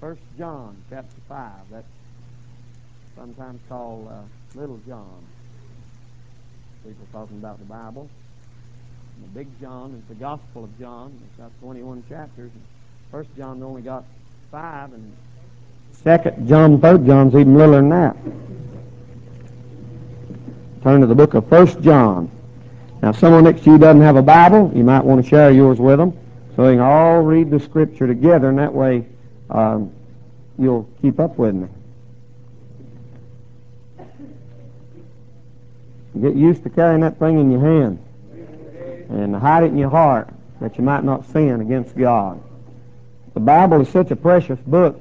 First John chapter 5. That's sometimes called Little John. People talking about the Bible. And the Big John is the Gospel of John. It's got 21 chapters. First John's only got 5, and Second John, Third John's even littler than that. Turn to the book of First John. Now, someone next to you doesn't have a Bible. You might want to share yours with them, so they can all read the Scripture together, and that way you'll keep up with me. Get used to carrying that thing in your hand and hide it in your heart that you might not sin against God. The Bible is such a precious book.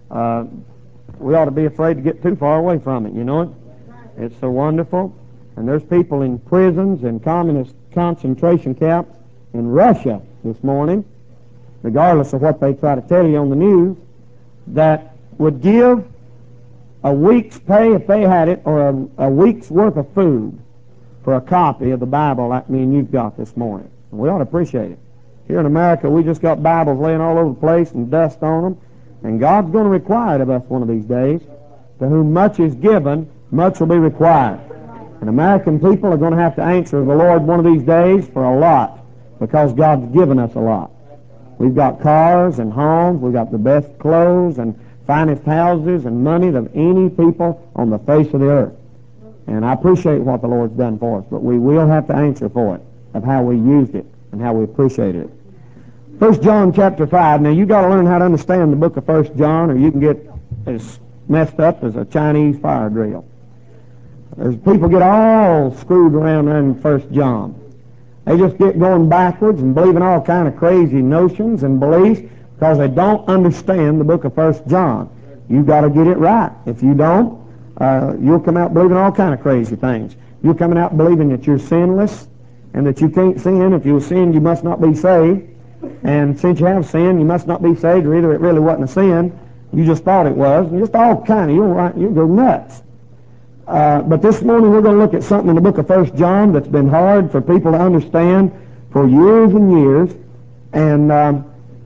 We ought to be afraid to get too far away from it, you know it? It's so wonderful. And there's people in prisons and communist concentration camps in Russia this morning, regardless of what they try to tell you on the news, that would give a week's pay if they had it, or a week's worth of food for a copy of the Bible like me and you've got this morning. And we ought to appreciate it. Here in America, we just got Bibles laying all over the place and dust on them, and God's going to require it of us one of these days. To whom much is given, much will be required. And American people are going to have to answer the Lord one of these days for a lot, because God's given us a lot. We've got cars and homes, we've got the best clothes and finest houses and money of any people on the face of the earth. And I appreciate what the Lord's done for us, but we will have to answer for it, of how we used it and how we appreciated it. 1 John chapter 5. Now, you've got to learn how to understand the book of 1 John, or you can get as messed up as a Chinese fire drill. There's people get all screwed around there in 1 John. They just get going backwards and believing all kind of crazy notions and beliefs because they don't understand the book of 1 John. You've got to get it right. If you don't, you'll come out believing all kind of crazy things. You're coming out believing that you're sinless and that you can't sin. If you sin, you must not be saved. And since you have sinned, you must not be saved, or either it really wasn't a sin, you just thought it was, and just all kind of, you'll go nuts. But this morning we're going to look at something in the book of 1 John that's been hard for people to understand for years and years. And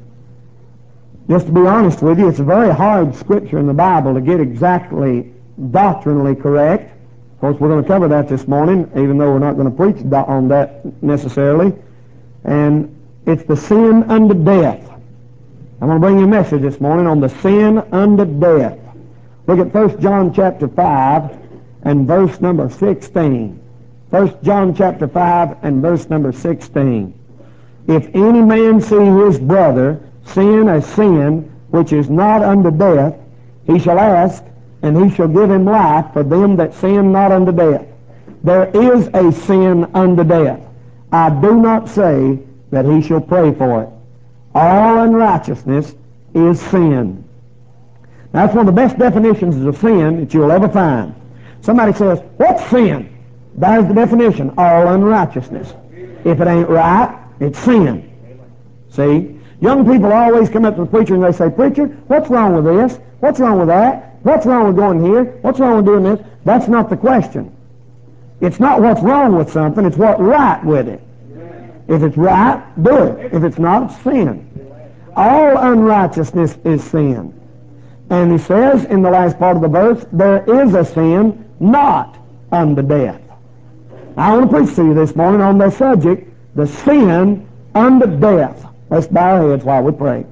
just to be honest with you, it's a very hard scripture in the Bible to get exactly doctrinally correct. Of course, we're going to cover that this morning, even though we're not going to preach on that necessarily. And it's the sin unto death. I'm going to bring you a message this morning on the sin unto death. Look at 1 John chapter 5 and verse number 16. 1 John chapter 5 and verse number 16. If any man see his brother sin a sin which is not unto death, he shall ask, and he shall give him life for them that sin not unto death. There is a sin unto death. I do not say that he shall pray for it. All unrighteousness is sin. Now, that's one of the best definitions of sin that you'll ever find. Somebody says, what's sin? There's the definition, all unrighteousness. If it ain't right, it's sin. See? Young people always come up to the preacher and they say, preacher, what's wrong with this? What's wrong with that? What's wrong with going here? What's wrong with doing this? That's not the question. It's not what's wrong with something, it's what's right with it. If it's right, do it. If it's not, it's sin. All unrighteousness is sin. And he says in the last part of the verse, there is a sin not unto death. I want to preach to you this morning on the subject, the sin unto death. Let's bow our heads while we pray.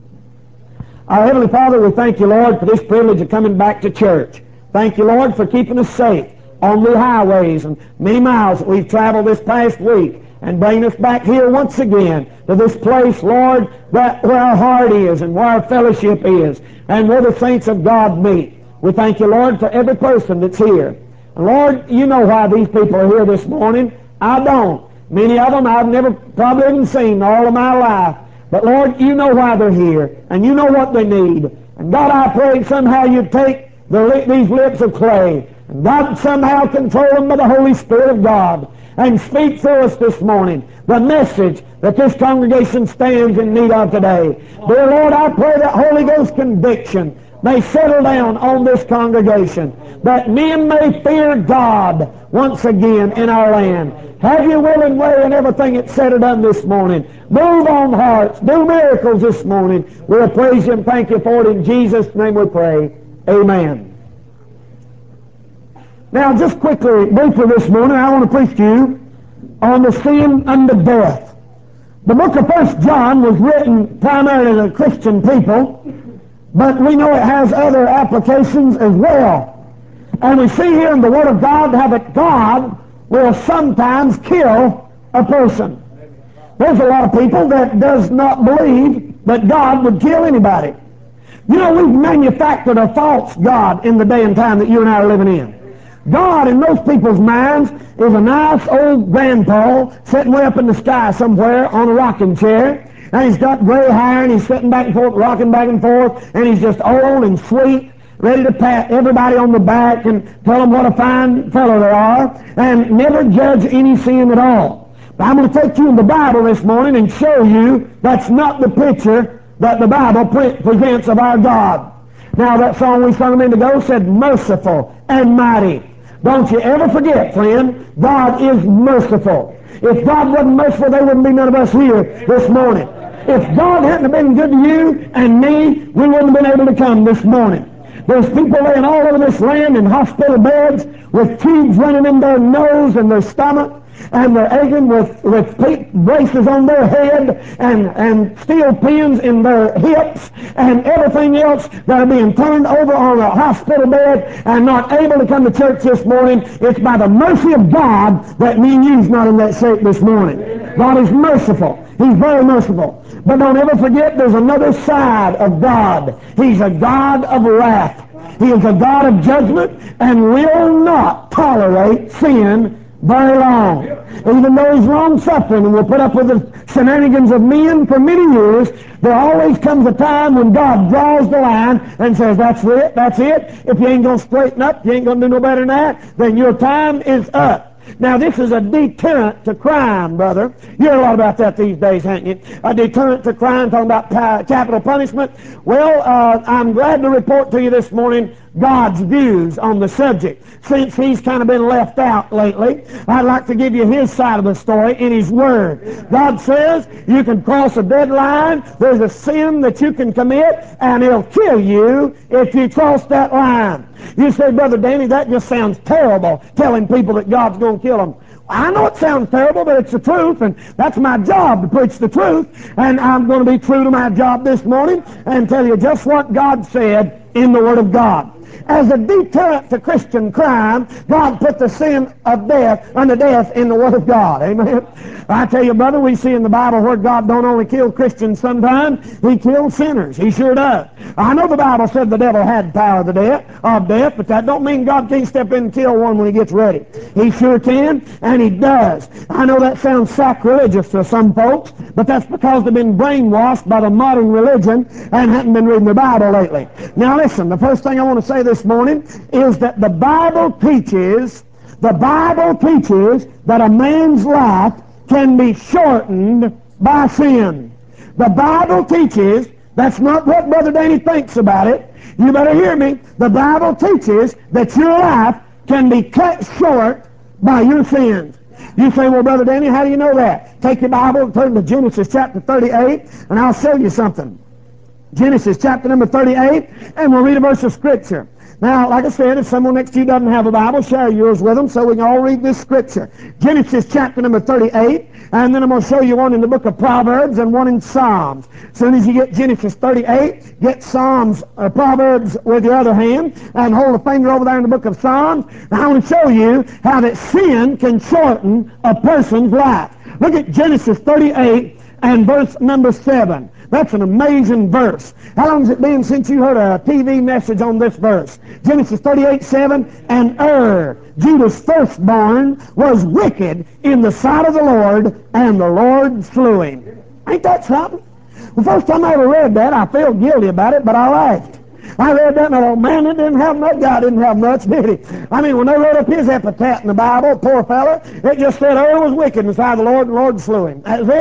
Our Heavenly Father, we thank you, Lord, for this privilege of coming back to church. Thank you, Lord, for keeping us safe on the highways and many miles that we've traveled this past week, and bring us back here once again to this place, Lord, where our heart is and where our fellowship is and where the saints of God meet. We thank you, Lord, for every person that's here. And Lord, you know why these people are here this morning. I don't. Many of them I've never probably even seen all of my life. But Lord, you know why they're here, and you know what they need. And God, I pray somehow you'd take these lips of clay, and God somehow control them by the Holy Spirit of God, and speak for us this morning the message that this congregation stands in need of today. Dear Lord, I pray that Holy Ghost conviction may settle down on this congregation, that men may fear God once again in our land. Have your will and way in everything that's said or done this morning. Move on hearts. Do miracles this morning. We'll praise you and thank you for it. In Jesus' name we pray. Amen. Now, just quickly, briefly this morning, I want to preach to you on the sin unto death. The book of 1 John was written primarily to Christian people, but we know it has other applications as well. And we see here in the Word of God how that God will sometimes kill a person. There's a lot of people that does not believe that God would kill anybody. You know, we've manufactured a false God in the day and time that you and I are living in. God, in most people's minds, is a nice old grandpa sitting way up in the sky somewhere on a rocking chair, and he's got gray hair, and he's sitting back and forth, rocking back and forth, and he's just old and sweet, ready to pat everybody on the back and tell them what a fine fellow they are, and never judge any sin at all. But I'm going to take you in the Bible this morning and show you that's not the picture that the Bible presents of our God. Now, that song we sung a minute ago said, merciful and mighty. Don't you ever forget, friend, God is merciful. If God wasn't merciful, there wouldn't be none of us here this morning. If God hadn't been good to you and me, we wouldn't have been able to come this morning. There's people laying all over this land in hospital beds with tubes running in their nose and their stomach, and they're aching with braces on their head and steel pins in their hips and everything else that are being turned over on a hospital bed and not able to come to church this morning. It's by the mercy of God that me and you's not in that shape this morning. God is merciful. He's very merciful. But don't ever forget there's another side of God. He's a God of wrath. He is a God of judgment and will not tolerate sin very long. Even though he's long-suffering and will put up with the shenanigans of men for many years, there always comes a time when God draws the line and says, that's it, that's it. If you ain't going to straighten up, you ain't going to do no better than that, then your time is up. Now, this is a deterrent to crime, brother. You hear a lot about that these days, haven't you? A deterrent to crime, talking about capital punishment. Well, I'm glad to report to you this morning God's views on the subject. Since he's kind of been left out lately, I'd like to give you his side of the story in his word. God says you can cross a deadline. There's a sin that you can commit, and he'll kill you if you cross that line. You say, Brother Danny, that just sounds terrible, telling people that God's going to kill them. I know it sounds terrible, but it's the truth, and that's my job to preach the truth. And I'm going to be true to my job this morning and tell you just what God said in the Word of God. As a deterrent to Christian crime, God put the sin of death unto death in the Word of God. Amen. I tell you, brother, we see in the Bible where God don't only kill Christians sometimes, he kills sinners. He sure does. I know the Bible said the devil had power of death, but that don't mean God can't step in and kill one when he gets ready. He sure can, and he does. I know that sounds sacrilegious to some folks, but that's because they've been brainwashed by the modern religion and haven't been reading the Bible lately. Now listen, the first thing I want to say this morning is that the Bible teaches that a man's life can be shortened by sin. The Bible teaches, that's not what Brother Danny thinks about it. You better hear me. The Bible teaches that your life can be cut short by your sins. You say, well, Brother Danny, how do you know that? Take your Bible and turn to Genesis chapter 38, and I'll show you something. Genesis chapter number 38, and we'll read a verse of Scripture. Now, like I said, if someone next to you doesn't have a Bible, share yours with them so we can all read this Scripture. Genesis chapter number 38, and then I'm going to show you one in the book of Proverbs and one in Psalms. As soon as you get Genesis 38, get Psalms, Proverbs with your other hand, and hold a finger over there in the book of Psalms. Now, I want to show you how that sin can shorten a person's life. Look at Genesis 38 and verse number 7. That's an amazing verse. How long has it been since you heard a TV message on this verse? Genesis 38:7, and Judah's firstborn, was wicked in the sight of the Lord, and the Lord slew him. Ain't that something? The first time I ever read that, I felt guilty about it, but I laughed. I read that and I thought, man, it didn't have much. God didn't have much, did he? I mean, when they wrote up his epitaph in the Bible, poor fella, it just said, was wicked in the sight of the Lord, and the Lord slew him. That was it.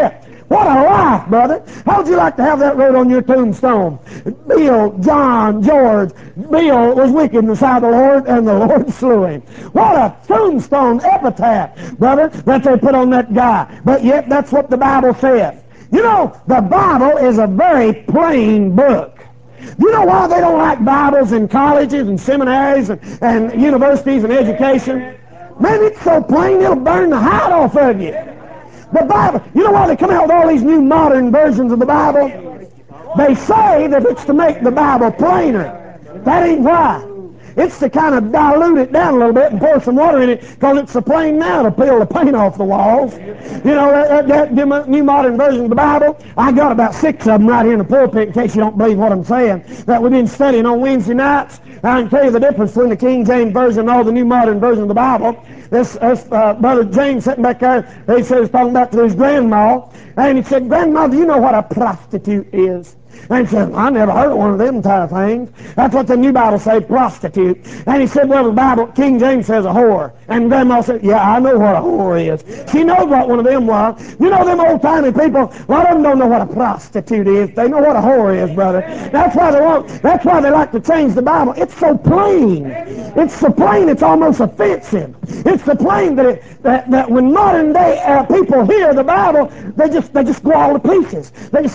What a life, brother. How would you like to have that wrote on your tombstone? Bill, John, George. Bill was wicked in the sight of the Lord, and the Lord slew him. What a tombstone epitaph, brother, that they put on that guy. But yet that's what the Bible says. You know, the Bible is a very plain book. You know why they don't like Bibles in colleges and seminaries and universities and education? Man, it's so plain it'll burn the hide off of you. The Bible, you know why they come out with all these new modern versions of the Bible? They say that it's to make the Bible plainer. That ain't why. It's to kind of dilute it down a little bit and pour some water in it, because it's so plain now to peel the paint off the walls. You know, that new modern version of the Bible, I got about 6 of them right here in the pulpit in case you don't believe what I'm saying, that we've been studying on Wednesday nights. I can tell you the difference between the King James Version and all the new modern version of the Bible. This Brother James sitting back there, he says, talking back to his grandma, and he said, "Grandma, do you know what a prostitute is?" And he said, "I never heard of one of them type of things." That's what the new Bible says, prostitute. And he said, "Well, the Bible, King James says a whore." And Grandma said, "Yeah, I know what a whore is." She knows what one of them was. You know, them old-timey people, a lot of them don't know what a prostitute is. They know what a whore is, brother. That's why they like to change the Bible. It's so plain. It's so plain it's almost offensive. It's so plain that when modern day people hear the Bible, they just go all to pieces.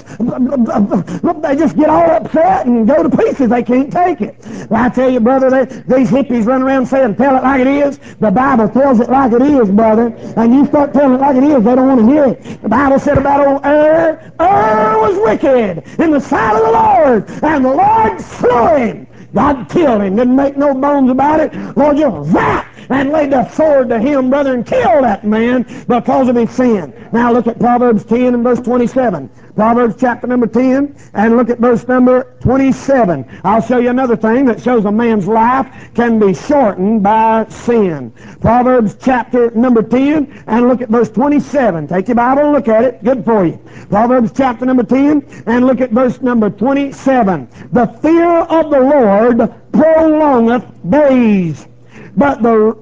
They just get all upset and go to pieces. They can't take it. Well, I tell you, brother, these hippies run around saying, "Tell it like it is." The Bible tells it like it is, brother. And you start telling it like it is, they don't want to hear it. The Bible said about old Er was wicked in the sight of the Lord, and the Lord slew him. God killed him. Didn't make no bones about it. Lord just zap and laid the sword to him, brother, and killed that man because of his sin. Now look at Proverbs 10 and verse 27. Proverbs chapter number 10 and look at verse number 27. I'll show you another thing that shows a man's life can be shortened by sin. Proverbs chapter number 10 and look at verse 27. Take your Bible and look at it. Good for you. Proverbs chapter number 10 and look at verse number 27. The fear of the Lord prolongeth days, but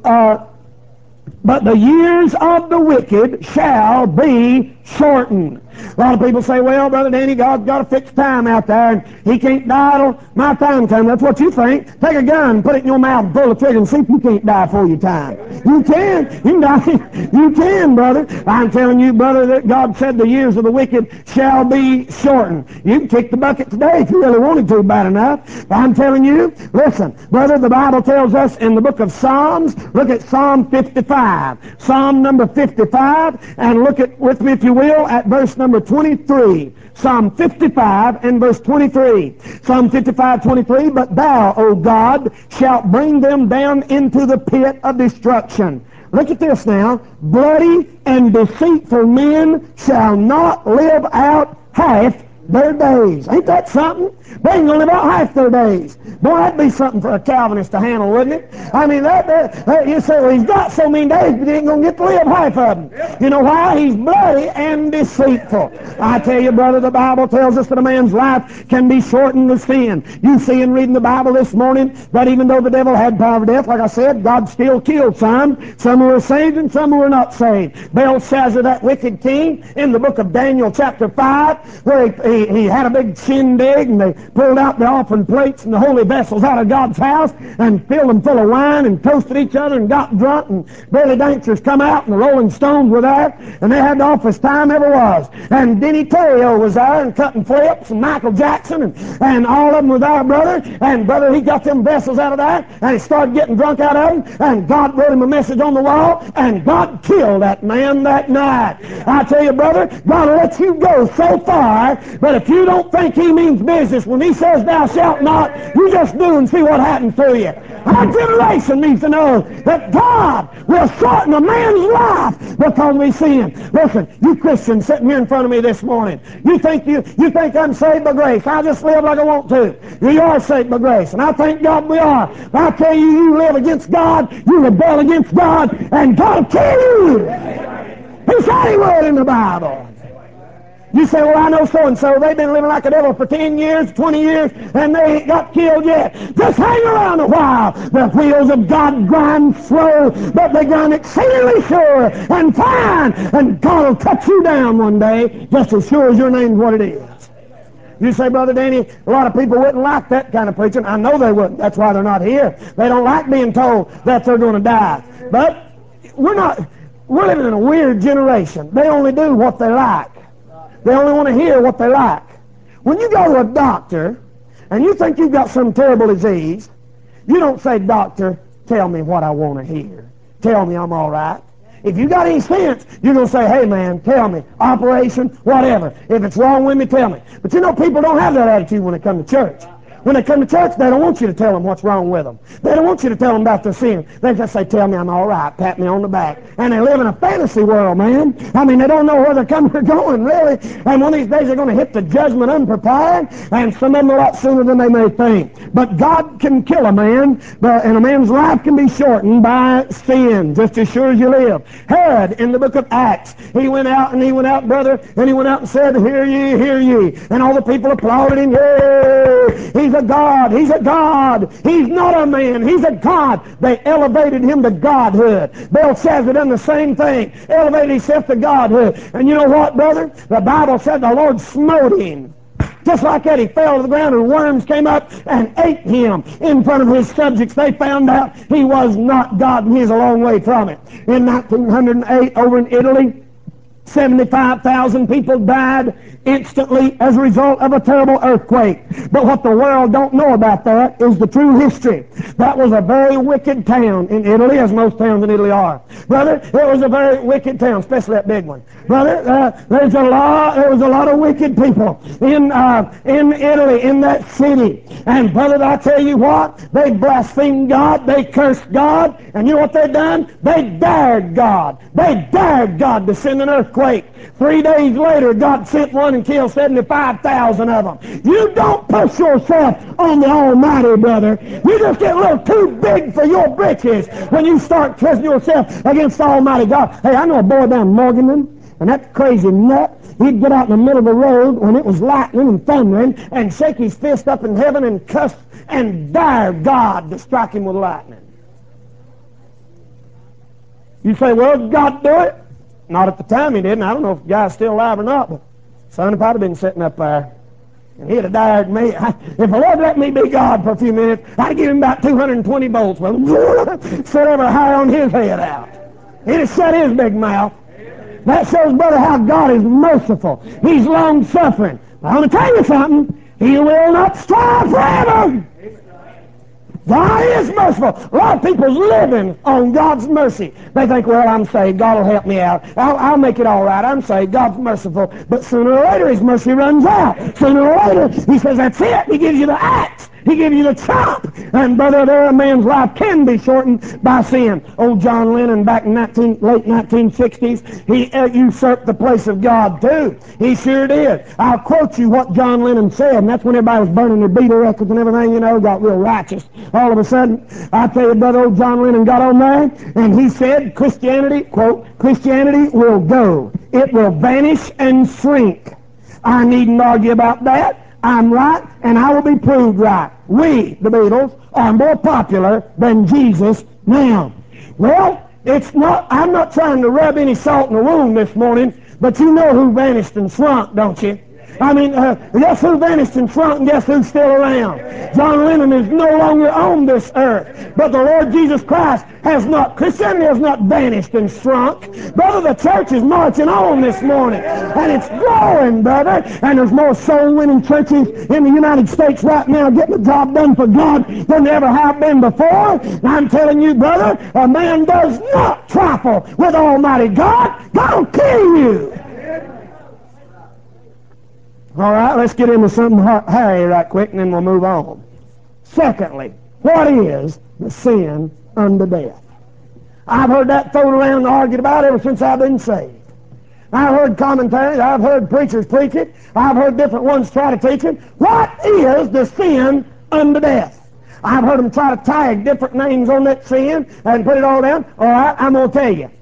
the years of the wicked shall be shortened. A lot of people say, "Well, Brother Danny, God's got a fixed time out there, and he can't die till my time comes." That's what you think. Take a gun, put it in your mouth, and pull the trigger, and see if you can't die before your time. You can. You can die. You can, brother. I'm telling you, brother, that God said the years of the wicked shall be shortened. You can kick the bucket today if you really wanted to bad enough. But I'm telling you, listen, brother, the Bible tells us in the book of Psalms, look at Psalm 55. Psalm number 55, and look at with me, if you will, at verse number 23. Psalm 55 and verse 23. Psalm 55:23. But thou, O God, shalt bring them down into the pit of destruction. Look at this now. Bloody and deceitful men shall not live out half their days. Ain't that something? They ain't gonna live out half their days. Boy, that'd be something for a Calvinist to handle, wouldn't it? I mean, you say, "Well, he's got so many days, but he ain't gonna get to live half of them." You know why? He's bloody and deceitful. I tell you, brother, the Bible tells us that a man's life can be shortened with sin. You see in reading the Bible this morning that even though the devil had power of death, like I said, God still killed some. Some who were saved and some who were not saved. Belshazzar, that wicked king, in the book of Daniel chapter 5, where he had a big shindig, and they pulled out the offering plates and the holy vessels out of God's house and filled them full of wine and toasted each other and got drunk, and Billy Danksters come out and the Rolling Stones were there, and they had the awfulest time ever was. And Denny Terrio was there and Cutting Flips, and Michael Jackson and all of them were there, brother. And brother, he got them vessels out of there and he started getting drunk out of them, and God wrote him a message on the wall, and God killed that man that night. I tell you, brother, God will let you go so far, but if you don't think he means business when he says thou shalt not, you just do and see what happens to you. Our generation needs to know that God will shorten a man's life because we see him. Listen, you Christians sitting here in front of me this morning, you think I'm saved by grace. I just live like I want to. You are saved by grace, and I thank God we are. But I tell you, you live against God, you rebel against God, and God will kill you. He said he would in the Bible. You say, well, I know so-and-so. They've been living like a devil for 10 years, 20 years, and they ain't got killed yet. Just hang around a while. The wheels of God grind slow, but they grind exceedingly sure and fine. And God will cut you down one day, just as sure as your name's what it is. You say, Brother Danny, a lot of people wouldn't like that kind of preaching. I know they wouldn't. That's why they're not here. They don't like being told that they're going to die. But we're living in a weird generation. They only do what they like. They only want to hear what they like. When you go to a doctor and you think you've got some terrible disease, you don't say, doctor, tell me what I want to hear. Tell me I'm all right. If you got any sense, you're going to say, hey, man, tell me. Operation, whatever. If it's wrong with me, tell me. But you know, people don't have that attitude when they come to church. When they come to church, they don't want you to tell them what's wrong with them. They don't want you to tell them about their sin. They just say, tell me I'm all right, pat me on the back. And they live in a fantasy world, man. I mean, they don't know where they're coming or going, really. And one of these days they're going to hit the judgment unprepared, and some of them a lot sooner than they may think. But God can kill a man, and a man's life can be shortened by sin, just as sure as you live. Herod, in the book of Acts, he went out, brother, and he went out and said, hear ye, hear ye. And all the people applauded him, yay! He's a God. He's a God. He's not a man. He's a God. They elevated him to godhood. Belshazzar done the same thing. Elevated himself to godhood. And you know what, brother? The Bible said the Lord smote him. Just like that, he fell to the ground and worms came up and ate him in front of his subjects. They found out he was not God, and he's a long way from it. In 1908, over in Italy, 75,000 people died instantly as a result of a terrible earthquake. But what the world don't know about that is the true history. That was a very wicked town in Italy, as most towns in Italy are. Brother, it was a very wicked town, especially that big one. Brother, there was a lot of wicked people in Italy, in that city. And brother, I tell you what, they blasphemed God, they cursed God, and you know what they done? They dared God. They dared God to send an earthquake. 3 days later, God sent one and killed 75,000 of them. You don't push yourself on the Almighty, brother. You just get a little too big for your britches when you start trusting yourself against Almighty God. Hey, I know a boy down in Morganton, and that crazy nut, he'd get out in the middle of the road when it was lightning and thundering and shake his fist up in heaven and cuss and dare God to strike him with lightning. You say, well, did God do it? Not at the time he didn't. I don't know if the guy's still alive or not, but son, if I'd have been sitting up there and he'd have dared me, if the Lord let me be God for a few minutes, I'd give him about 220 bolts with him. Set every hair on his head out. He'd have shut his big mouth. That shows, brother, how God is merciful. He's long-suffering. I want to tell you something. He will not strive forever. God is merciful. A lot of people's living on God's mercy. They think, well, I'm saved. God will help me out. I'll make it all right. I'm saved. God's merciful. But sooner or later, his mercy runs out. Sooner or later, he says, that's it. He gives you the axe. He gives you the chop. And brother, there a man's life can be shortened by sin. Old John Lennon back in late 1960s, he usurped the place of God too. He sure did. I'll quote you what John Lennon said, and that's when everybody was burning their Beatle records and everything, you know, got real righteous. All of a sudden, I tell you, brother, old John Lennon got on there, and he said, Christianity, quote, Christianity will go. It will vanish and shrink. I needn't argue about that. I'm right, and I will be proved right. We, the Beatles, are more popular than Jesus now. Well, I'm not trying to rub any salt in the wound this morning, but you know who vanished and shrunk, don't you? I mean, guess who vanished and shrunk, and guess who's still around? John Lennon is no longer on this earth, but the Lord Jesus Christ has not. Christianity has not vanished and shrunk. Brother, the church is marching on this morning, and it's growing, brother, and there's more soul-winning churches in the United States right now getting the job done for God than there ever have been before. And I'm telling you, brother, a man does not trifle with Almighty God. God will kill you. All right, let's get into something hairy right quick, and then we'll move on. Secondly, what is the sin unto death? I've heard that thrown around and argued about ever since I've been saved. I've heard commentaries, I've heard preachers preach it, I've heard different ones try to teach it. What is the sin unto death? I've heard them try to tag different names on that sin and put it all down. All right, I'm going to tell you.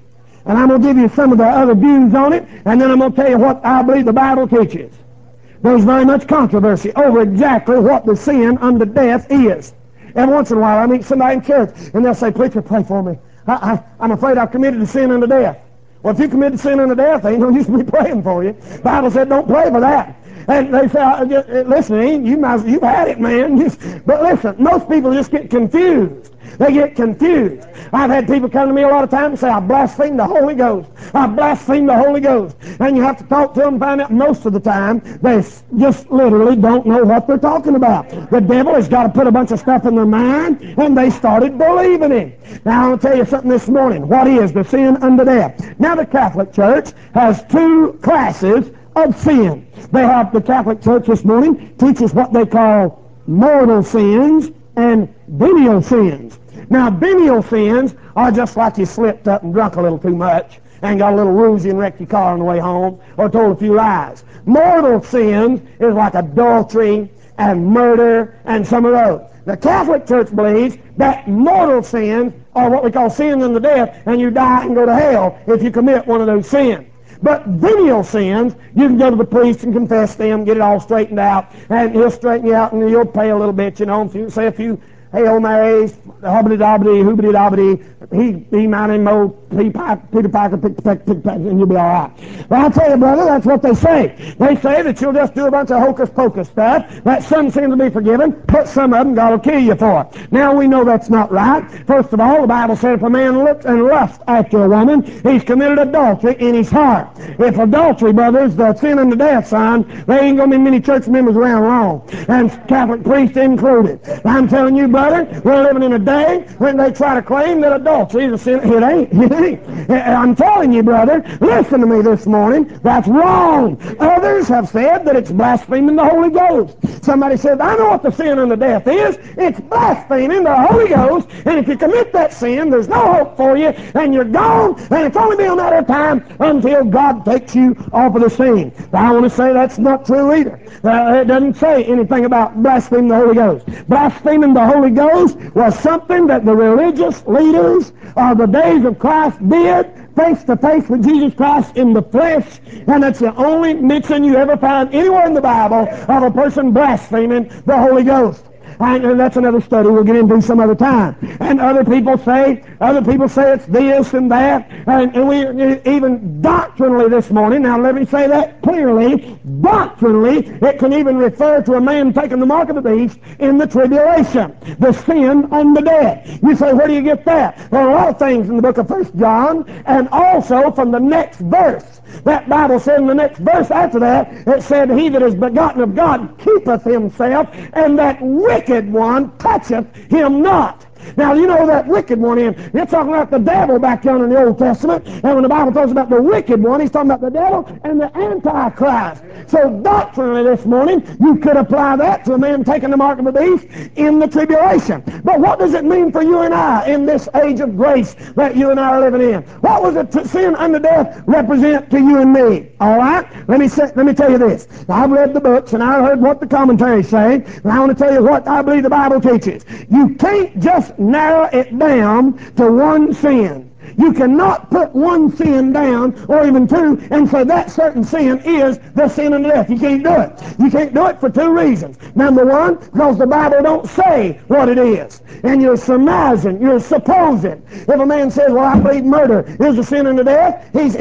And I'm going to give you some of the other views on it, and then I'm going to tell you what I believe the Bible teaches. There's very much controversy over exactly what the sin unto death is. Every once in a while I meet somebody in church, and they'll say, "Preacher, pray for me. I'm afraid I've committed a sin unto death." Well, if you committed sin unto death, ain't no use me praying for you. The Bible said don't pray for that. And they say, "Listen, you've had it, man." But listen, most people just get confused. They get confused. I've had people come to me a lot of times and say, "I blaspheme the Holy Ghost. I blaspheme the Holy Ghost." And you have to talk to them and find out most of the time they just literally don't know what they're talking about. The devil has got to put a bunch of stuff in their mind, and they started believing it. Now, I want to tell you something this morning. What is the sin unto death? Now, the Catholic Church has two classes of sin. The Catholic Church this morning teaches what they call mortal sins and venial sins. Now, venial sins are just like you slipped up and drunk a little too much and got a little woozy and wrecked your car on the way home or told a few lies. Mortal sins is like adultery and murder and some of those. The Catholic Church believes that mortal sins are what we call sin unto death, and you die and go to hell if you commit one of those sins. But venial sins, you can go to the priest and confess them, get it all straightened out, and he'll straighten you out, and you'll pay a little bit, if you say a few Hail Marys, hobbity-dobbity, hoobity-dobbity, he mighty mo, Peter Piper, pick, and you'll be all right. But I'll tell you, brother, that's what they say. They say that you'll just do a bunch of hocus-pocus stuff, that some seem to be forgiven, but some of them God will kill you for. Now, we know that's not right. First of all, the Bible said if a man looks and lusts after a woman, he's committed adultery in his heart. If adultery, brothers, the sin unto death, son, there ain't going to be many church members around long, and Catholic priests included. I'm telling you, brother, we're living in a day when they try to claim that adultery is a sin. It ain't. I'm telling you, brother, listen to me this morning. That's wrong. Others have said that it's blaspheming the Holy Ghost. Somebody said, "I know what the sin unto death is. It's blaspheming the Holy Ghost, and if you commit that sin, there's no hope for you, and you're gone, and it's only been a matter of time until God takes you off of the scene." But I want to say that's not true either. It doesn't say anything about blaspheming the Holy Ghost. Blaspheming the Holy Ghost was something that the religious leaders of the days of Christ did face to face with Jesus Christ in the flesh, and that's the only mention you ever find anywhere in the Bible of a person blaspheming the Holy Ghost. And that's another study we'll get into some other time. And other people say it's this and that, and we even doctrinally this morning. Now let me say that clearly. Doctrinally, it can even refer to a man taking the mark of the beast in the tribulation, the sin on the dead. You say, where do you get that? Well, a lot of things in the book of 1 John, and also from the next verse. That Bible said in the next verse after that, it said, "He that is begotten of God keepeth himself, and that wicked one toucheth him not." Now, you know that wicked one in. You're talking about the devil back down in the Old Testament. And when the Bible talks about the wicked one, he's talking about the devil and the Antichrist. So doctrinally this morning, you could apply that to a man taking the mark of the beast in the tribulation. But what does it mean for you and I in this age of grace that you and I are living in? What was it sin unto death represent to you and me? All right? Let me tell you this. Now, I've read the books and I've heard what the commentaries say, and I want to tell you what I believe the Bible teaches. You can't just narrow it down to one sin. You cannot put one sin down, or even two, and say that certain sin is the sin unto death. You can't do it. You can't do it for two reasons. Number one, because the Bible don't say what it is. And you're surmising, you're supposing. If a man says, "Well, I believe murder is a sin unto death," he's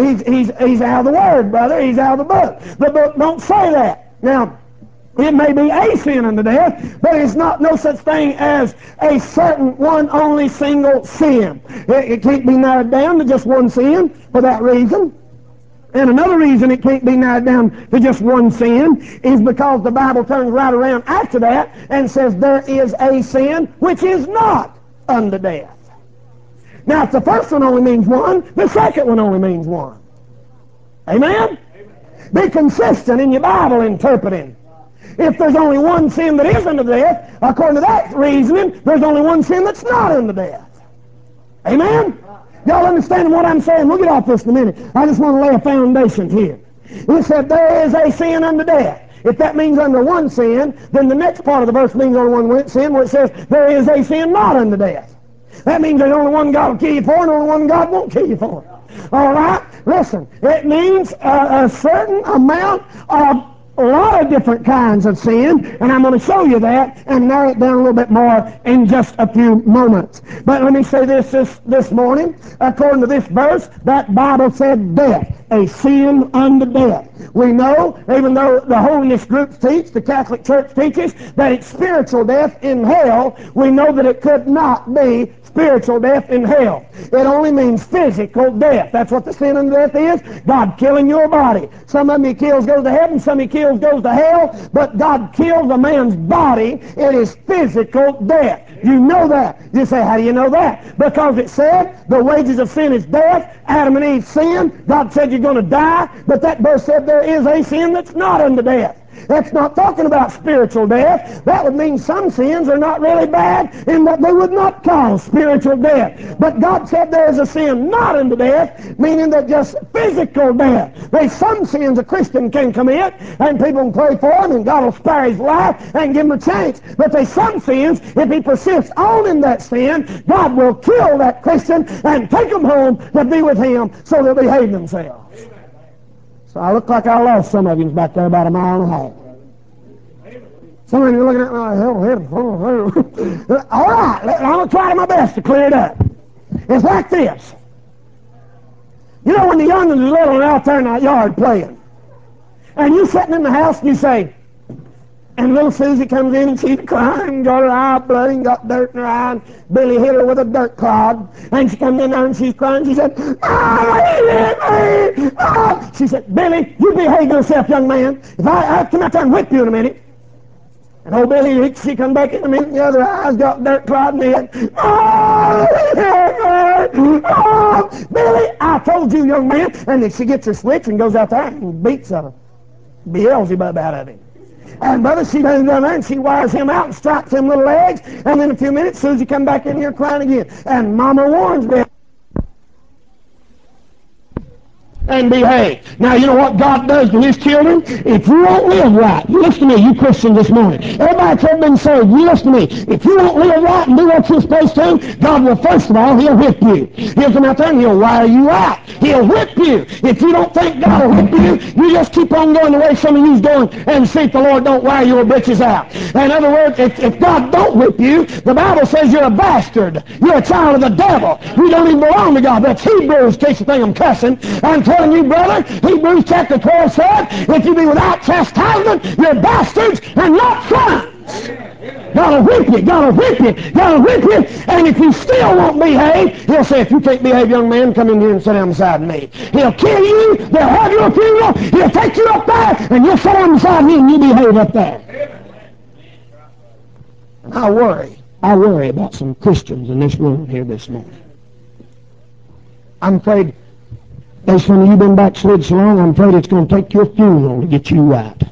out of the Word, brother. He's out of the book. The book don't say that. Now, it may be a sin unto death, but it's not no such thing as a certain one only single sin. It can't be narrowed down to just one sin for that reason. And another reason it can't be narrowed down to just one sin is because the Bible turns right around after that and says there is a sin which is not unto death. Now, if the first one only means one, the second one only means one. Amen? Be consistent in your Bible interpreting. If there's only one sin that is unto death, according to that reasoning, there's only one sin that's not unto death. Amen? Y'all understand what I'm saying? We'll get off this in a minute. I just want to lay a foundation here. It said there is a sin unto death. If that means under one sin, then the next part of the verse means only one sin, where it says there is a sin not unto death. That means there's only one God will kill you for, and only one God won't kill you for. All right? Listen, it means a certain amount of a lot of different kinds of sin, and I'm going to show you that and narrow it down a little bit more in just a few moments. But let me say this morning. According to this verse, that Bible said death, a sin unto death. We know, even though the holiness groups teach, the Catholic Church teaches, that it's spiritual death in hell, we know that it could not be spiritual death in hell. It only means physical death. That's what the sin unto death is. God killing your body. Some of them He kills goes to heaven, some He kills goes to hell, but God kills a man's body. It is physical death. You know that. You say, how do you know that? Because it said the wages of sin is death. Adam and Eve sinned. God said you're going to die, but that verse said there is a sin that's not unto death. That's not talking about spiritual death. That would mean some sins are not really bad in that they would not cause spiritual death. But God said there is a sin not unto death, meaning that just physical death. There's some sins a Christian can commit, and people can pray for him, and God will spare his life and give him a chance. But there's some sins, if he persists on in that sin, God will kill that Christian and take them home to be with him so they'll behave themselves. So I look like I lost some of you back there about a mile and a half. Some of you are looking at me like, all right, I'm going to try my best to clear it up. It's like this. You know when the young'uns are little and out there in that yard playing, and you sitting in the house and you say, and little Susie comes in and she's crying, got her eye bloody and got dirt in her eye, and Billy hit her with a dirt clod, and she comes in there and she's crying. She said, "Oh, he hit me!" Oh. She said, "Billy, you behave yourself, young man. If I come out there and whip you in a minute." And old Billy, she come back in a minute, and the other eye's got dirt clod in the head. "Oh, he hit me! Oh, Billy, I told you, young man." And then she gets her switch and goes out there and beats Beelzebub out of him. And brother, she goes down there and she wires him out and strikes him little legs. And then in a few minutes, Susie come back in here crying again. And Mama warns Billy. And behave. Now, you know what God does to His children? If you won't live right, you listen to me, you Christians this morning. Everybody that's ever been saved, you listen to me. If you won't live right and do what you're supposed to, God will, first of all, He'll whip you. He'll come out there and He'll wire you out. He'll whip you. If you don't think God will whip you, you just keep on going the way some of you's going and see if the Lord don't wire your britches out. In other words, if God don't whip you, the Bible says you're a bastard. You're a child of the devil. You don't even belong to God. That's Hebrews, in case you think I'm cussing. I'm telling you, brother, Hebrews chapter 12 said, if you be without chastisement, you're bastards and not sons. God will whip you, God will whip you, God will whip you, and if you still won't behave, He'll say, if you can't behave, young man, come in here and sit down beside me. He'll kill you, they'll have your funeral, He'll take you up there, and you'll sit down beside me and you behave up there. And I worry about some Christians in this room here this morning. I'm afraid there's some of you been backslid so long, I'm afraid it's going to take your funeral to get you right.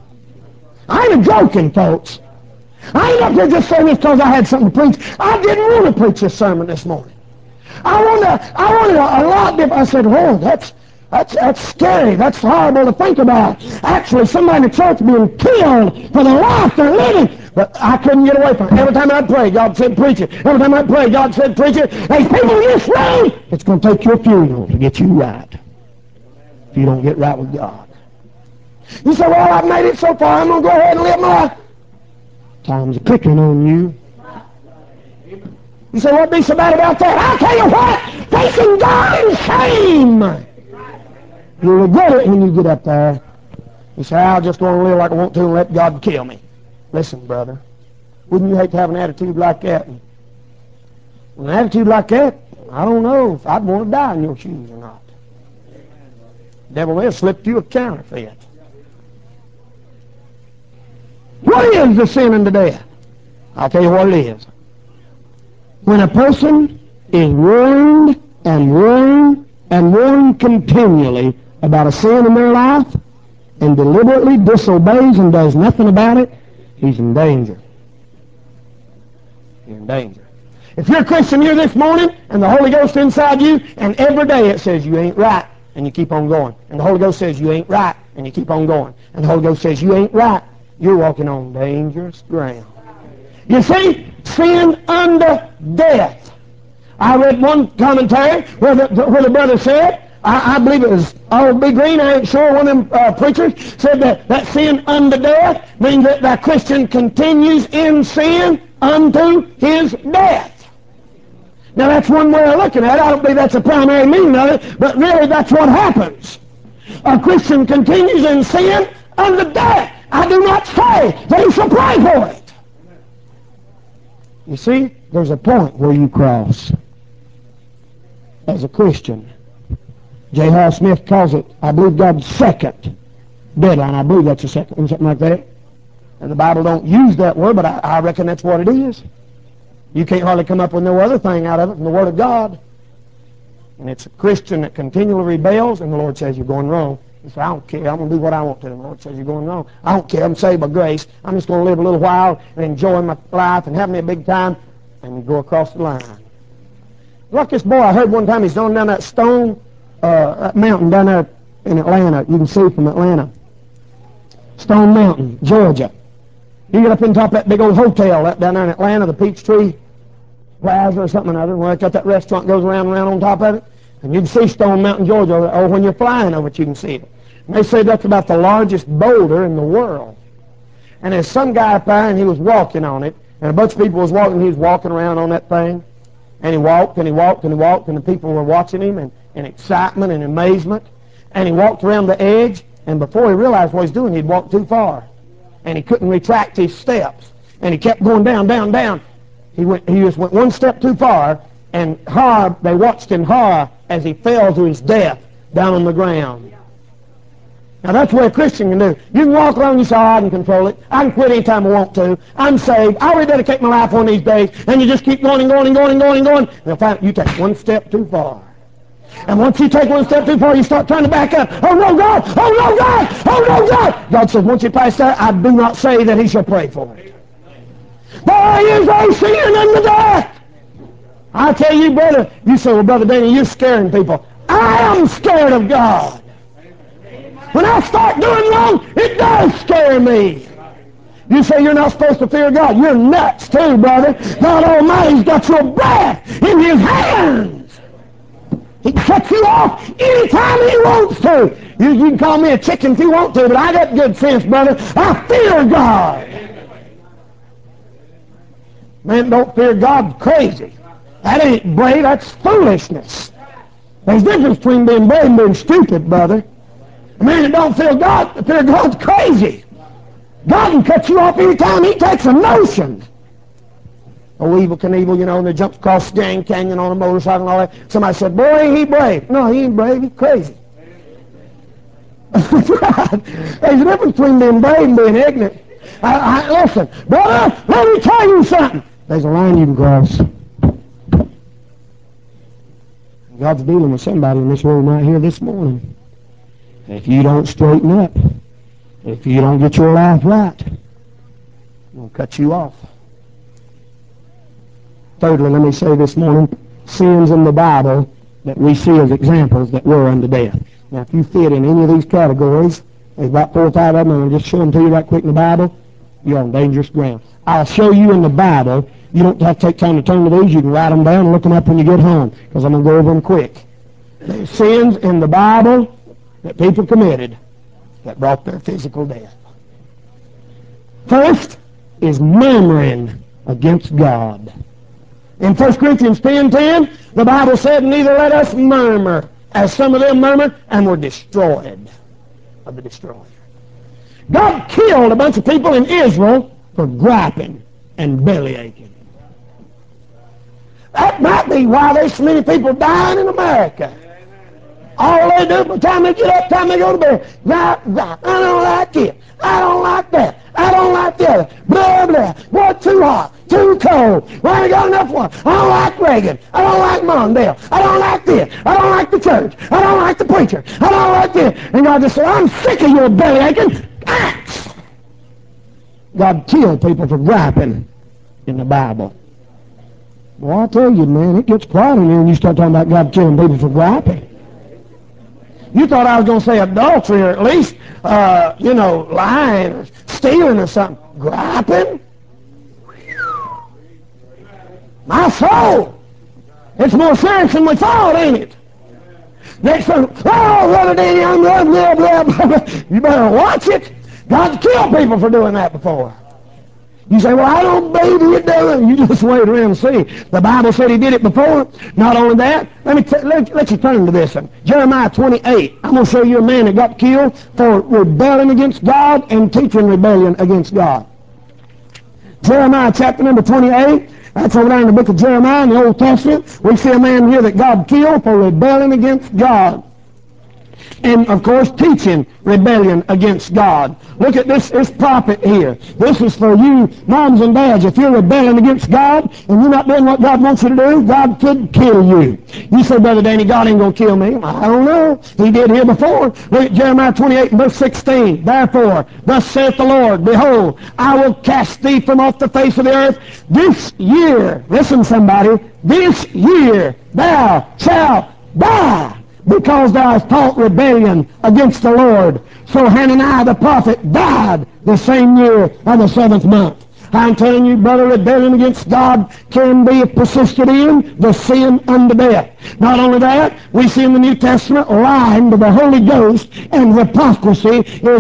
I ain't joking, folks. I ain't up here just saying this because I had something to preach. I didn't want to preach this sermon this morning. I wanted a lot different. I said, oh, that's scary. That's horrible to think about. Actually, somebody in the church being killed for the life they're living. But I couldn't get away from it. Every time I'd pray, God said, preach it. Every time I'd pray, God said, preach it. There's people in this room, it's going to take your funeral to get you right. If you don't get right with God. You say, well, I've made it so far. I'm going to go ahead and live my life. Time's clicking on you. You say, what be so bad about that? I'll tell you what, facing God in shame. You'll regret it when you get up there. You say, I'll just go and live like I want to and let God kill me. Listen, brother, wouldn't you hate to have an attitude like that? With an attitude like that, I don't know if I'd want to die in your shoes or not. The devil may have slipped you a counterfeit. What is the sin unto death? I'll tell you what it is. When a person is warned and warned and warned continually about a sin in their life and deliberately disobeys and does nothing about it, he's in danger. You're in danger. If you're a Christian here this morning and the Holy Ghost inside you, and every day it says you ain't right, and you keep on going, and the Holy Ghost says you ain't right, and you keep on going, and the Holy Ghost says you ain't right, you're walking on dangerous ground. You see, sin unto death. I read one commentary where the brother said, I believe it was Olive B. Green, I ain't sure, one of them preachers, said that sin unto death means that the Christian continues in sin unto his death. Now that's one way of looking at it. I don't believe that's the primary meaning of it, but really that's what happens. A Christian continues in sin unto death. I do not say that he shall pray for it. You see, there's a point where you cross as a Christian. J. Hall Smith calls it, I believe, God's second deadline. I believe that's the second one, something like that. And the Bible don't use that word, but I reckon that's what it is. You can't hardly come up with no other thing out of it from the Word of God. And it's a Christian that continually rebels, and the Lord says, you're going wrong. He says, I don't care. I'm going to do what I want to. And the Lord says, you're going wrong. I don't care. I'm saved by grace. I'm just going to live a little while and enjoy my life and have me a big time. And you go across the line. Like this boy I heard one time, he's going down that that mountain down there in Atlanta. You can see from Atlanta. Stone Mountain, Georgia. You get up in top of that big old hotel down there in Atlanta, the Peachtree Plaza or something or other, where it's got that restaurant goes around and around on top of it. And you can see Stone Mountain, Georgia, or when you're flying over it, you can see it. And they say that's about the largest boulder in the world. And there's some guy up there, and he was walking on it, and a bunch of people was walking, he was walking around on that thing. And he walked, and he walked, and he walked, and the people were watching him in excitement and amazement. And he walked around the edge, and before he realized what he was doing, he'd walked too far. And he couldn't retract his steps. And he kept going down, down, down. He just went one step too far, and they watched in horror as he fell to his death down on the ground. Now that's what a Christian can do. You can walk around and you say, I can control it. I can quit anytime I want to. I'm saved. I'll rededicate my life one of these days. And you just keep going and going and going and going and going. And you'll find you take one step too far. And once you take one step too far, you start trying to back up. Oh no, God! Oh no, God! Oh no, God! God says, once you pass that, I do not say that he shall pray for it. There is a sin unto death. I tell you, brother, you say, well, Brother Danny, you're scaring people. I am scared of God. When I start doing wrong, it does scare me. You say you're not supposed to fear God. You're nuts too, brother. God Almighty's got your breath in his hands. He can cut you off anytime he wants to. You can call me a chicken if you want to, but I got good sense, brother. I fear God. Man, don't fear God crazy. That ain't brave, that's foolishness. There's a difference between being brave and being stupid, brother. A man that don't fear God's crazy. God can cut you off anytime he takes a notion. Oh, Evel Knievel, you know, and they jumps across Gang Canyon on a motorcycle and all that. Somebody said, boy, ain't he brave. No, he ain't brave, he's crazy. That's right. There's a difference between being brave and being ignorant. Listen, brother, let me tell you something. There's a line you can cross. God's dealing with somebody in this room right here this morning. If you don't straighten up, if you don't get your life right, it'll cut you off. Thirdly, let me say this morning, sins in the Bible that we see as examples that were unto death. Now, if you fit in any of these categories, there's about 4 or 5 of them, and I'll just show them to you right quick in the Bible, you're on dangerous ground. I'll show you in the Bible. You don't have to take time to turn to these. You can write them down and look them up when you get home, because I'm going to go over them quick. There's sins in the Bible that people committed that brought their physical death. First is murmuring against God. In 1 Corinthians 10:10, the Bible said, neither let us murmur, as some of them murmured, and were destroyed of the destroyer. God killed a bunch of people in Israel for griping and belly aching. That might be why there's so many people dying in America. All they do by the time they get up, time they go to bed, gripe. I don't like it. I don't like that. I don't like the other. Blah, blah. Boy, too hot. Too cold. Well, I ain't got enough water. I don't like Reagan. I don't like Mondale. I don't like this. I don't like the church. I don't like the preacher. I don't like this. And God just said, I'm sick of your belly aching. Axe. God killed people for griping in the Bible. Well, I tell you, man, it gets quiet in here when you start talking about God killing people for griping. You thought I was going to say adultery or at least, lying or stealing or something. Griping? My soul! It's more serious than we thought, ain't it? Next time, oh, Brother Danny, I'm blah, blah, blah, blah. You better watch it. God's killed people for doing that before. You say, well, I don't believe he did it. You just wait around and see. The Bible said he did it before. Not only that, let you turn to this one. Jeremiah 28. I'm going to show you a man that got killed for rebelling against God and teaching rebellion against God. Jeremiah chapter number 28. That's over there in the book of Jeremiah in the Old Testament. We see a man here that God killed for rebelling against God. And, of course, teaching rebellion against God. Look at this prophet here. This is for you moms and dads. If you're rebelling against God and you're not doing what God wants you to do, God could kill you. You say, Brother Danny, God ain't going to kill me. I don't know. He did here before. Look at Jeremiah 28 and verse 16. Therefore, thus saith the Lord, behold, I will cast thee from off the face of the earth this year. Listen, somebody. This year thou shalt die, because thou hast taught rebellion against the Lord. So Hananiah the prophet died the same year of the 7th month. I'm telling you, brother, rebellion against God can be persisted in, the sin unto death. Not only that, we see in the New Testament lying to the Holy Ghost and hypocrisy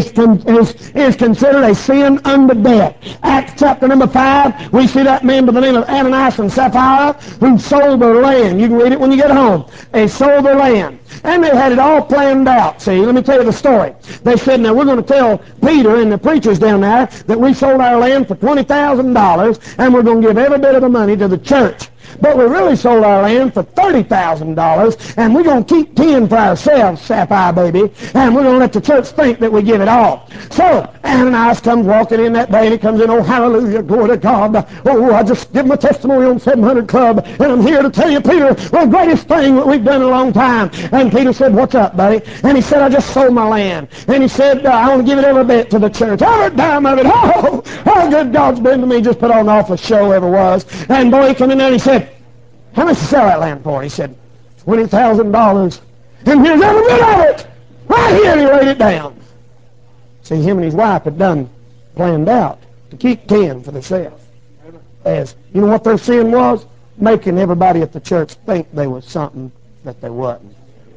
is considered a sin unto death. Acts chapter number 5, we see that man by the name of Ananias and Sapphira who sold their land. You can read it when you get home. They sold their land. And they had it all planned out. See, let me tell you the story. They said, now we're going to tell Peter and the preachers down there that we sold our land for $20,000 and we're going to give every bit of the money to the church. But we really sold our land for $30,000 and we're going to keep 10 for ourselves, Sapphire baby, and we're going to let the church think that we give it all. So Ananias comes walking in that day and he comes in, oh hallelujah, glory to God. Oh, I just give my testimony on 700 Club and I'm here to tell you, Peter, the greatest thing that we've done in a long time. And Peter said, what's up, buddy? And he said, I just sold my land. And he said, I want to give it every bit to the church. Every dime of it. Oh, how good God's been to me. Just put on an awful show ever was. And boy, he came in there and he said, how much you sell that land for? He said, $20,000. And here's every bit of it. Right here, and he laid it down. See, him and his wife had planned out to keep 10 for themselves. As you know what their sin was? Making everybody at the church think they was something that they wasn't.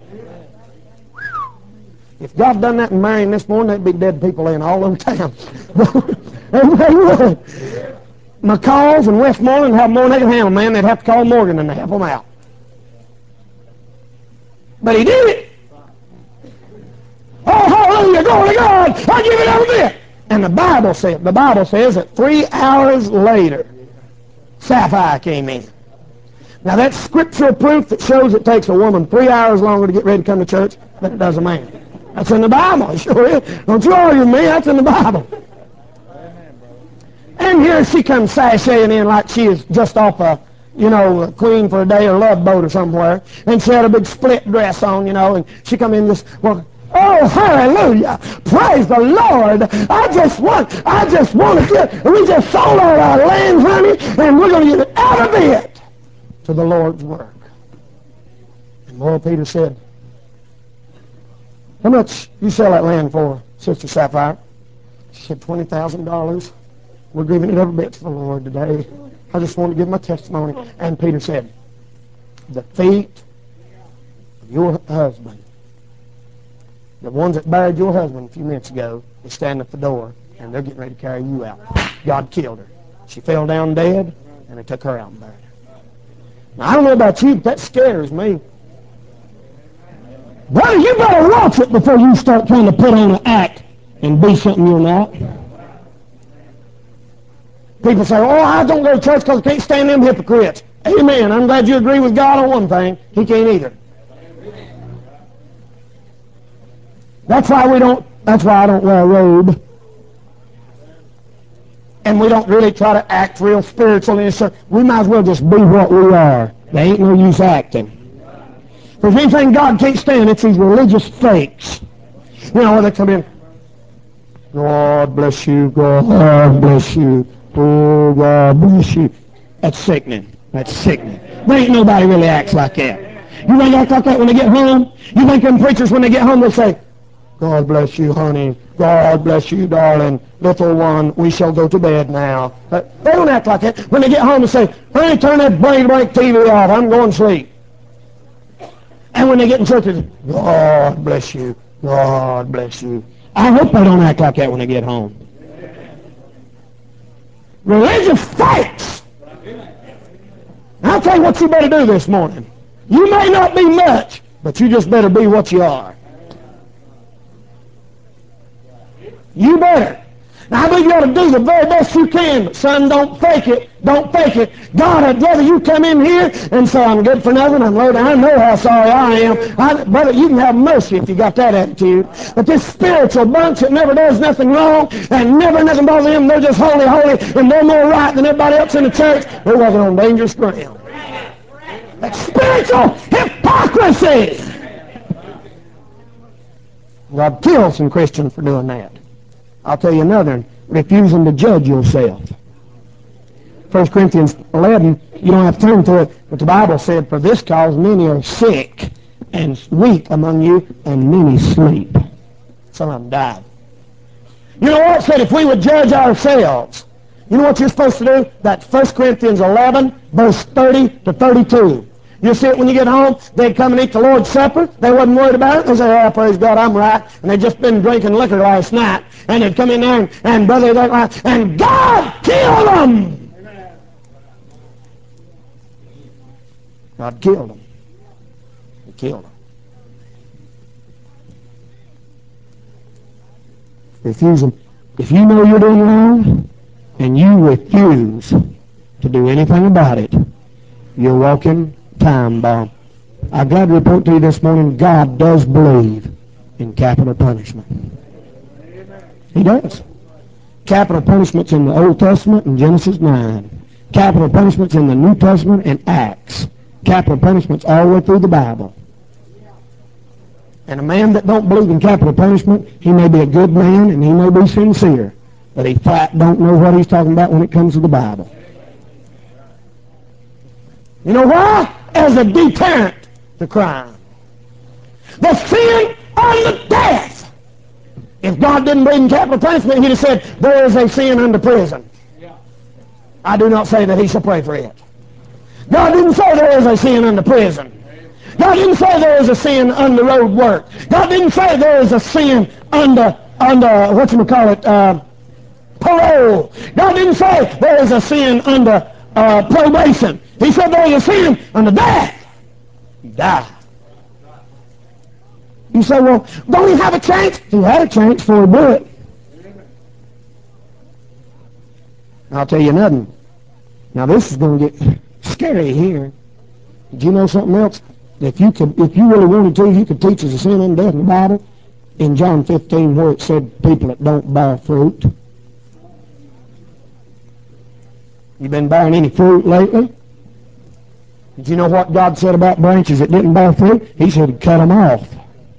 If God done that in Marion this morning, there'd be dead people in all over town. They would. McCall's and Westmoreland have more than they can handle, man. They'd have to call Morgan and help them out. But he did it. Oh, hallelujah, glory to God. I give it every bit. And the Bible says that 3 hours later, Sapphire came in. Now that's scriptural proof that shows it takes a woman 3 hours longer to get ready to come to church than it does a man. That's in the Bible, it sure is. Don't you argue with me, that's in the Bible. And here she comes sashaying in like she is just off a Queen for a Day or Love Boat or somewhere. And she had a big split dress on, and she come in this, well, oh, hallelujah. Praise the Lord. I just want to get, we just sold all our land, honey, and we're going to give it out of it to the Lord's work. And Lord Peter said, how much you sell that land for, Sister Sapphire? She said, $20,000. We're giving it every bit to the Lord today. I just want to give my testimony. And Peter said, the feet of your husband, the ones that buried your husband a few minutes ago, is standing at the door, and they're getting ready to carry you out. God killed her. She fell down dead, and they took her out and buried her. Now, I don't know about you, but that scares me. Brother, you better watch it before you start trying to put on an act and be something you're not. People say, oh, I don't go to church because I can't stand them hypocrites. Amen. I'm glad you agree with God on one thing. He can't either. That's why I don't wear a robe. And we don't really try to act real spiritual. We might as well just be what we are. There ain't no use acting. If there's anything God can't stand, it's these religious fakes. Where they come in, God bless you, God bless you, oh, God bless you. That's sickening. That's sickening. There ain't nobody really acts like that. You think they act like that when they get home? You think them preachers, when they get home, they say, God bless you, honey. God bless you, darling. Little one, we shall go to bed now. They don't act like that. When they get home and say, honey, turn that blank TV off. I'm going to sleep. And when they get in church, they say, God bless you. God bless you. I hope they don't act like that when they get home. Religious fights. I'll tell you what you better do this morning. You may not be much, but you just better be what you are. You better. Now, I believe you ought to do the very best you can, but son, don't fake it. Don't fake it. God, I'd rather you come in here and say, I'm good for nothing, I'm low down, I know how sorry I am. Brother, you can have mercy if you got that attitude. But this spiritual bunch that never does nothing wrong and never nothing bothers them, they're just holy, and they're more right than everybody else in the church, they're walking on dangerous ground. That's spiritual hypocrisy. God kills some Christians for doing that. I'll tell you another, refusing to judge yourself. 1 Corinthians 11, you don't have to turn to it, but the Bible said, for this cause many are sick and weak among you, and many sleep. Some of them died. You know what? It said if we would judge ourselves, you know what you're supposed to do? That's 1 Corinthians 11, verse 30 to 32. You see it when you get home, they'd come and eat the Lord's Supper. They wasn't worried about it. They say, oh, praise God, I'm right. And they'd just been drinking liquor last night. And they'd come in there and brother, they'd like, and God killed them. God killed them. He killed them. Refusing. If you know you're doing wrong and you refuse to do anything about it, you're walking time bomb. I'm glad to report to you this morning, God does believe in capital punishment. He does. Capital punishment's in the Old Testament in Genesis 9. Capital punishment's in the New Testament in Acts. Capital punishment's all the way through the Bible. And a man that don't believe in capital punishment, he may be a good man and he may be sincere, but he flat don't know what he's talking about when it comes to the Bible. You know why? As a deterrent to crime. The sin unto death. If God didn't believe in capital punishment, he'd have said, there is a sin unto prison. I do not say that he shall pray for it. God didn't say there is a sin unto prison. God didn't say there is a sin unto road work. God didn't say there is a sin unto parole. God didn't say there is a sin unto probation. He said there is a sin unto death. You die. You say, well, don't he have a chance? He had a chance for a bullet. I'll tell you nothing. Now this is going to get scary here. Did you know something else? If you really wanted to, you could teach us a sin unto death in the Bible. In John 15, where it said people that don't bear fruit. You been bearing any fruit lately? Did you know what God said about branches that didn't bear fruit? He said, cut them off.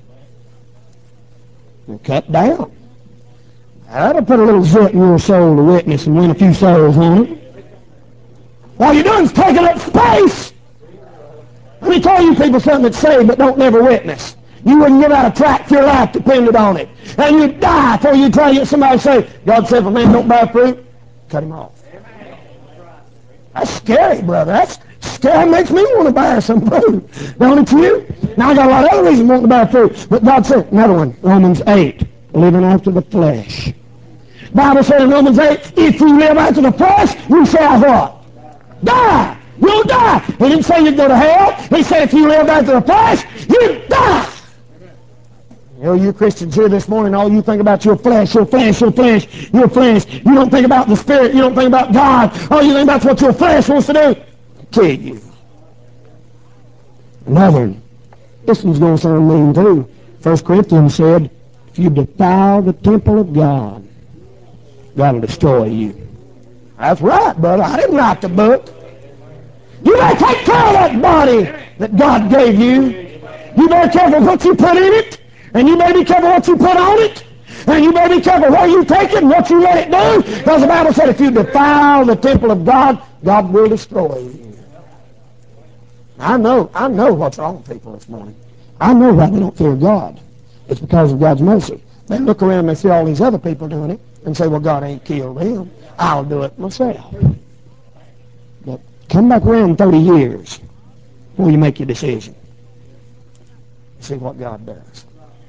And cut down. That'll put a little zip in your soul to witness and win a few souls on it. All you're doing is taking up space. Let me tell you people something that's saved but don't never witness. You wouldn't give out a tract if your life depended on it. And you'd die before you try to get somebody to say, God said if a man don't bear fruit, cut him off. That's scary, brother. That's scary. That makes me want to bear some fruit. Don't it you? Now I got a lot of other reasons wanting to bear fruit. But God said, another one, Romans 8, living after the flesh. Bible said in Romans 8, if you live after the flesh, you shall what? Die. You'll die. He didn't say you'd go to hell. He said if you live after the flesh, you die. You know, you Christians here this morning, all you think about your flesh, your flesh, your flesh, your flesh. You don't think about the Spirit. You don't think about God. All you think about is what your flesh wants to do. Kill you. Another, this one's going to sound mean too. 1 Corinthians said, if you defile the temple of God, God will destroy you. That's right, brother. I didn't write the book. You better take care of that body that God gave you. You better be careful what you put in it, and you better be careful what you put on it, and you better be careful where you take it and what you let it do, because the Bible said if you defile the temple of God, God will destroy you. I know what's wrong with people this morning. I know why they don't fear God. It's because of God's mercy. They look around and they see all these other people doing it and say, well, God ain't killed them. I'll do it myself. But come back around in 30 years before you make your decision. See what God does.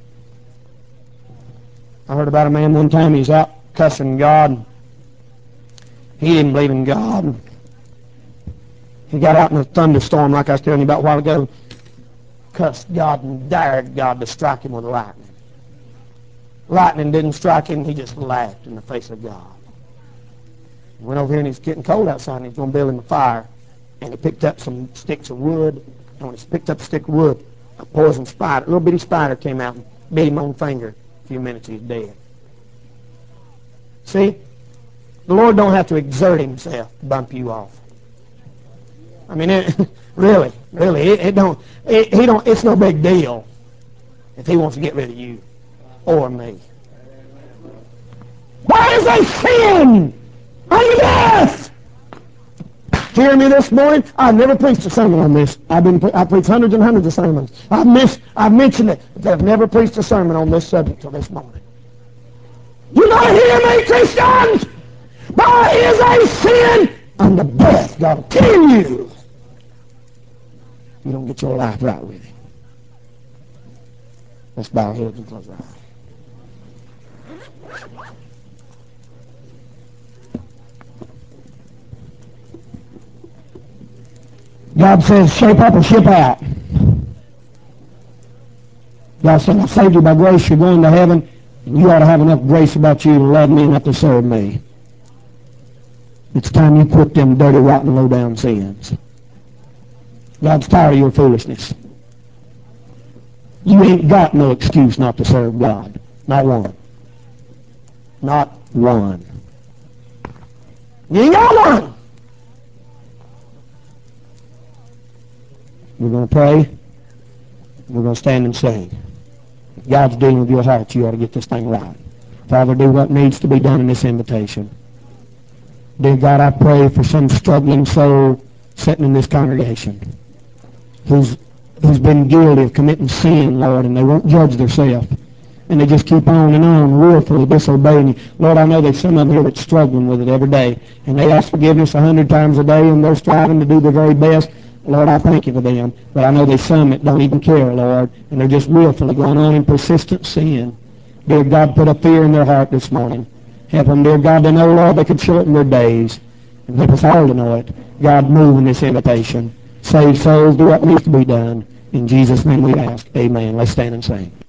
I heard about a man one time, he was out cussing God. He didn't believe in God. He got out in a thunderstorm like I was telling you about a while ago, cussed God and dared God to strike him with lightning. Lightning didn't strike him, he just laughed in the face of God. He went over here and he's getting cold outside and he's going to build him a fire. And he picked up some sticks of wood. And when he picked up a stick of wood, a poison spider, a little bitty spider came out and bit him on the finger. A few minutes he's dead. See, the Lord don't have to exert himself to bump you off. I mean, really, it don't. It's no big deal if he wants to get rid of you or me. Why is a sin unto death? Hear me this morning? I've never preached a sermon on this. I preached hundreds and hundreds of sermons. I've mentioned it, but I've never preached a sermon on this subject till this morning. You gotta hear me, Christians! There is a sin unto death. God will kill you. You don't get your life right with him. Let's bow our heads and close our eyes. God says, shape up or ship out. God said, I saved you by grace. You're going to heaven. And you ought to have enough grace about you to love me enough to serve me. It's time you quit them dirty, rotten, low-down sins. God's tired of your foolishness. You ain't got no excuse not to serve God. Not one. Not one. You ain't got one. We're going to pray. We're going to stand and sing. If God's dealing with your heart, you ought to get this thing right. Father, do what needs to be done in this invitation. Dear God, I pray for some struggling soul sitting in this congregation who's been guilty of committing sin, Lord, and they won't judge themselves. And they just keep on, willfully disobeying you. Lord, I know there's some of them here that's struggling with it every day. And they ask forgiveness 100 times a day, and they're striving to do their very best. Lord, I thank you for them. But I know there's some that don't even care, Lord, and they're just willfully going on in persistent sin. Dear God, put a fear in their heart this morning. Help them, dear God, to know, Lord, they can shorten their days. And help us all to know it. God, move in this invitation. Save souls, do what needs to be done. In Jesus' name we ask. Amen. Let's stand and sing.